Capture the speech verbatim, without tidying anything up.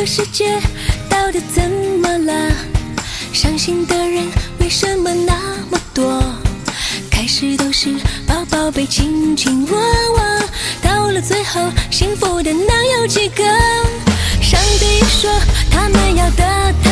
个世界到底怎么了？伤心的人为什么那么多？开始都是抱抱被亲亲吻吻，到了最后幸福的能有几个？上帝说他们要的